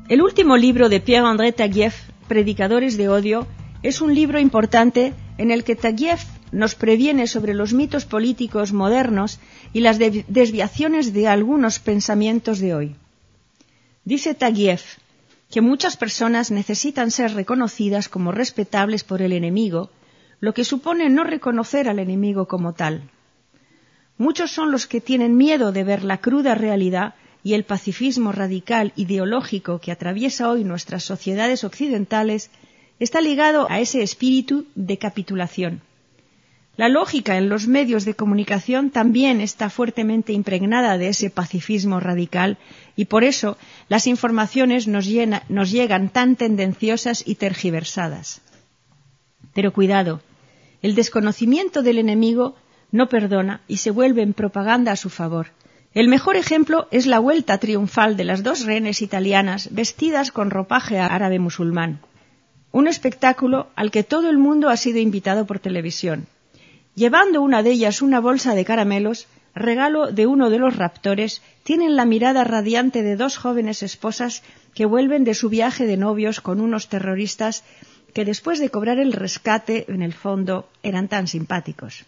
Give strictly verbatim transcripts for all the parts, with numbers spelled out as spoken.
El último libro de Pierre-André Taguieff, Predicadores de odio, es un libro importante en el que Taguieff nos previene sobre los mitos políticos modernos y las de- desviaciones de algunos pensamientos de hoy. Dice Taguieff que muchas personas necesitan ser reconocidas como respetables por el enemigo, lo que supone no reconocer al enemigo como tal. Muchos son los que tienen miedo de ver la cruda realidad y el pacifismo radical ideológico que atraviesa hoy nuestras sociedades occidentales está ligado a ese espíritu de capitulación. La lógica en los medios de comunicación también está fuertemente impregnada de ese pacifismo radical y por eso las informaciones nos, llena, nos llegan tan tendenciosas y tergiversadas. Pero cuidado, el desconocimiento del enemigo no perdona y se vuelve en propaganda a su favor. El mejor ejemplo es la vuelta triunfal de las dos reines italianas vestidas con ropaje árabe musulmán. Un espectáculo al que todo el mundo ha sido invitado por televisión. Llevando una de ellas una bolsa de caramelos, regalo de uno de los raptores, tienen la mirada radiante de dos jóvenes esposas que vuelven de su viaje de novios con unos terroristas que después de cobrar el rescate, en el fondo, eran tan simpáticos.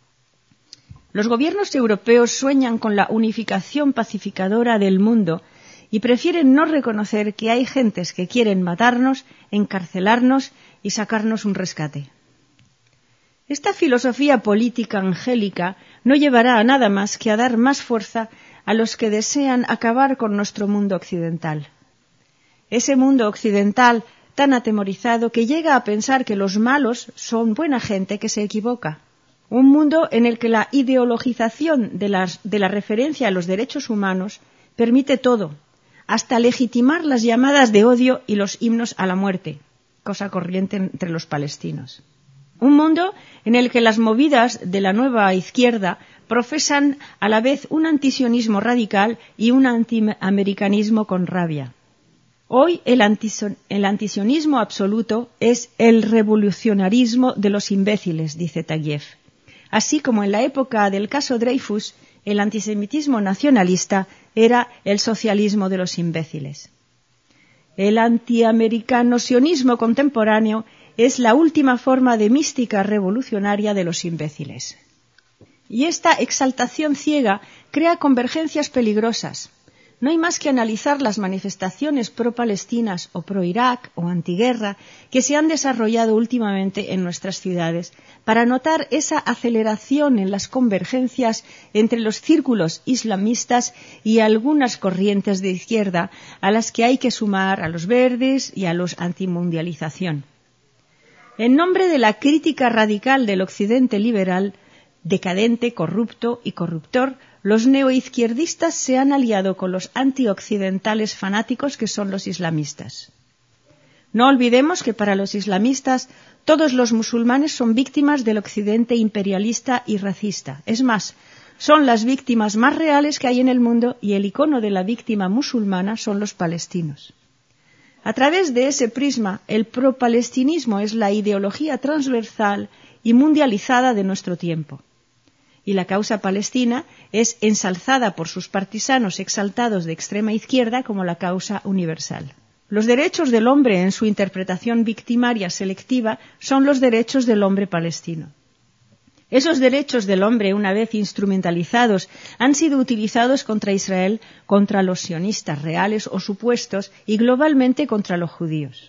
Los gobiernos europeos sueñan con la unificación pacificadora del mundo y prefieren no reconocer que hay gentes que quieren matarnos, encarcelarnos y sacarnos un rescate. Esta filosofía política angélica no llevará a nada más que a dar más fuerza a los que desean acabar con nuestro mundo occidental. Ese mundo occidental tan atemorizado que llega a pensar que los malos son buena gente que se equivoca. Un mundo en el que la ideologización de, las, de la referencia a los derechos humanos permite todo, hasta legitimar las llamadas de odio y los himnos a la muerte, cosa corriente entre los palestinos. Un mundo en el que las movidas de la nueva izquierda profesan a la vez un antisionismo radical y un antiamericanismo con rabia. Hoy el, antison- el antisionismo absoluto es el revolucionarismo de los imbéciles, dice Taguieff. Así como en la época del caso Dreyfus, el antisemitismo nacionalista era el socialismo de los imbéciles. El antiamericano sionismo contemporáneo es la última forma de mística revolucionaria de los imbéciles. Y esta exaltación ciega crea convergencias peligrosas. No hay más que analizar las manifestaciones pro-palestinas o pro-Irak o antiguerra que se han desarrollado últimamente en nuestras ciudades para notar esa aceleración en las convergencias entre los círculos islamistas y algunas corrientes de izquierda a las que hay que sumar a los verdes y a los antimundialización. En nombre de la crítica radical del occidente liberal, decadente, corrupto y corruptor, los neoizquierdistas se han aliado con los antioccidentales fanáticos que son los islamistas. No olvidemos que para los islamistas todos los musulmanes son víctimas del occidente imperialista y racista. Es más, son las víctimas más reales que hay en el mundo y el icono de la víctima musulmana son los palestinos. A través de ese prisma, el pro-palestinismo es la ideología transversal y mundializada de nuestro tiempo. Y la causa palestina es ensalzada por sus partisanos exaltados de extrema izquierda como la causa universal. Los derechos del hombre en su interpretación victimaria selectiva son los derechos del hombre palestino. Esos derechos del hombre, una vez instrumentalizados, han sido utilizados contra Israel, contra los sionistas reales o supuestos y globalmente contra los judíos.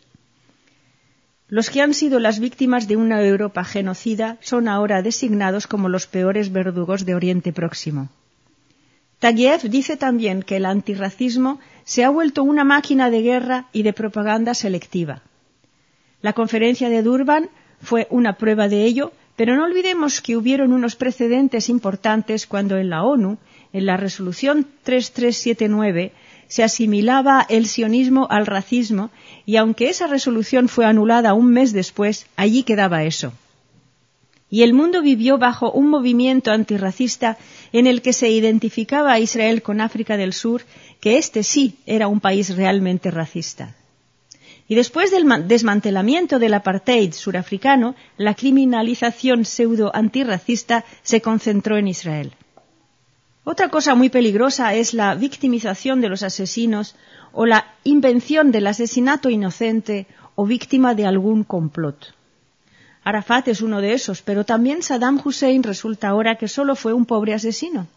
Los que han sido las víctimas de una Europa genocida son ahora designados como los peores verdugos de Oriente Próximo. Taguieff dice también que el antirracismo se ha vuelto una máquina de guerra y de propaganda selectiva. La conferencia de Durban fue una prueba de ello, pero no olvidemos que hubieron unos precedentes importantes cuando en la ONU, en la resolución tres tres siete nueve, se asimilaba el sionismo al racismo y aunque esa resolución fue anulada un mes después, allí quedaba eso. Y el mundo vivió bajo un movimiento antirracista en el que se identificaba a Israel con África del Sur, que este sí era un país realmente racista. Y después del desmantelamiento del apartheid surafricano, la criminalización pseudo-antirracista se concentró en Israel. Otra cosa muy peligrosa es la victimización de los asesinos o la invención del asesinato inocente o víctima de algún complot. Arafat es uno de esos, pero también Saddam Hussein resulta ahora que solo fue un pobre asesino.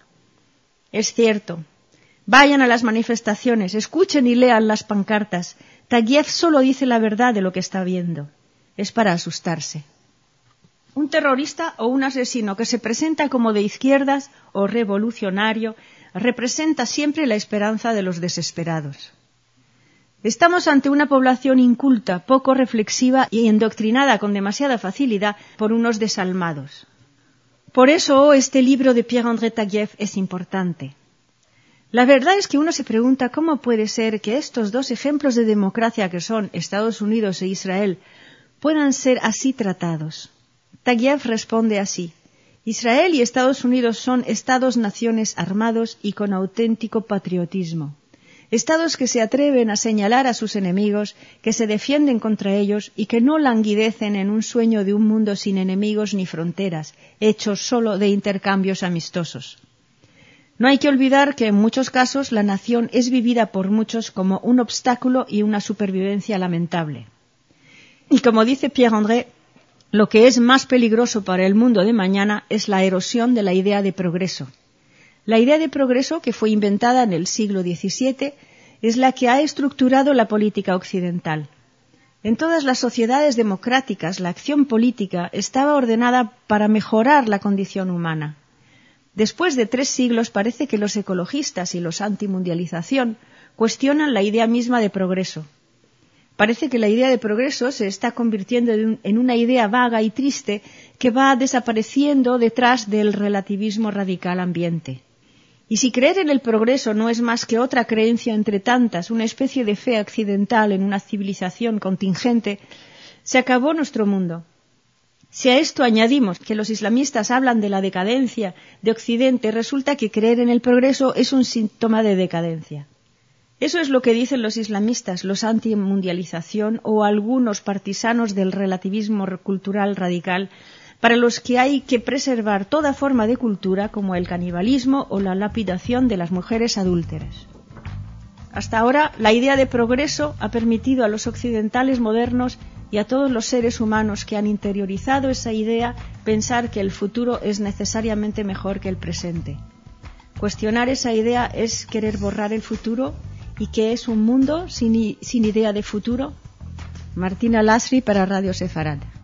Es cierto. Vayan a las manifestaciones, escuchen y lean las pancartas. Taguieff solo dice la verdad de lo que está viendo. Es para asustarse. Un terrorista o un asesino que se presenta como de izquierdas o revolucionario representa siempre la esperanza de los desesperados. Estamos ante una población inculta, poco reflexiva y endoctrinada con demasiada facilidad por unos desalmados. Por eso este libro de Pierre-André Taguieff es importante. La verdad es que uno se pregunta cómo puede ser que estos dos ejemplos de democracia que son Estados Unidos e Israel puedan ser así tratados. Taguieff responde así: Israel y Estados Unidos son estados-naciones armados y con auténtico patriotismo. Estados que se atreven a señalar a sus enemigos, que se defienden contra ellos y que no languidecen en un sueño de un mundo sin enemigos ni fronteras, hecho solo de intercambios amistosos. No hay que olvidar que en muchos casos la nación es vivida por muchos como un obstáculo y una supervivencia lamentable. Y como dice Pierre-André, lo que es más peligroso para el mundo de mañana es la erosión de la idea de progreso. La idea de progreso, que fue inventada en el siglo diecisiete, es la que ha estructurado la política occidental. En todas las sociedades democráticas, la acción política estaba ordenada para mejorar la condición humana. Después de tres siglos, parece que los ecologistas y los antimundialización cuestionan la idea misma de progreso. Parece que la idea de progreso se está convirtiendo en una idea vaga y triste que va desapareciendo detrás del relativismo radical ambiente. Y si creer en el progreso no es más que otra creencia entre tantas, una especie de fe accidental en una civilización contingente, se acabó nuestro mundo. Si a esto añadimos que los islamistas hablan de la decadencia de Occidente, resulta que creer en el progreso es un síntoma de decadencia. Eso es lo que dicen los islamistas, los antimundialización o algunos partisanos del relativismo cultural radical, para los que hay que preservar toda forma de cultura como el canibalismo o la lapidación de las mujeres adúlteras. Hasta ahora, la idea de progreso ha permitido a los occidentales modernos y a todos los seres humanos que han interiorizado esa idea pensar que el futuro es necesariamente mejor que el presente. Cuestionar esa idea es querer borrar el futuro. ¿Y qué es un mundo sin, sin idea de futuro? Martina Lasri para Radio Sefarad.